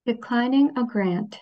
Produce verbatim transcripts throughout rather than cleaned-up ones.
Declining a grant.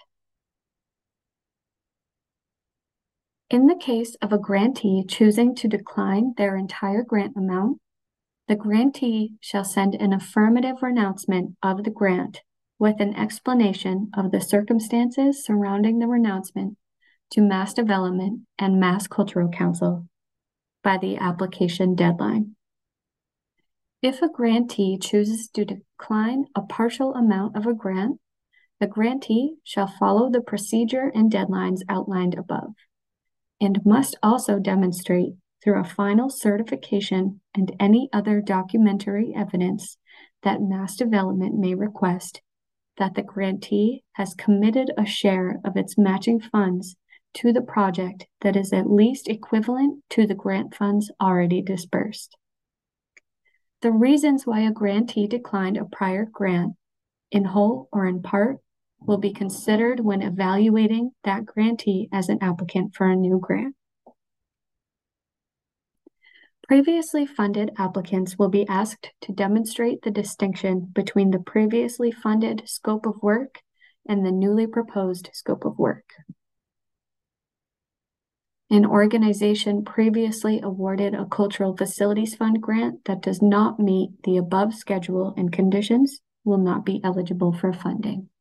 In the case of a grantee choosing to decline their entire grant amount, the grantee shall send an affirmative renouncement of the grant with an explanation of the circumstances surrounding the renouncement to Mass Development and Mass Cultural Council by the application deadline. If a grantee chooses to decline a partial amount of a grant, the grantee shall follow the procedure and deadlines outlined above, and must also demonstrate through a final certification and any other documentary evidence that Mass Development may request that the grantee has committed a share of its matching funds to the project that is at least equivalent to the grant funds already disbursed. The reasons why a grantee declined a prior grant, in whole or in part, will be considered when evaluating that grantee as an applicant for a new grant. Previously funded applicants will be asked to demonstrate the distinction between the previously funded scope of work and the newly proposed scope of work. An organization previously awarded a Cultural Facilities Fund grant that does not meet the above schedule and conditions will not be eligible for funding.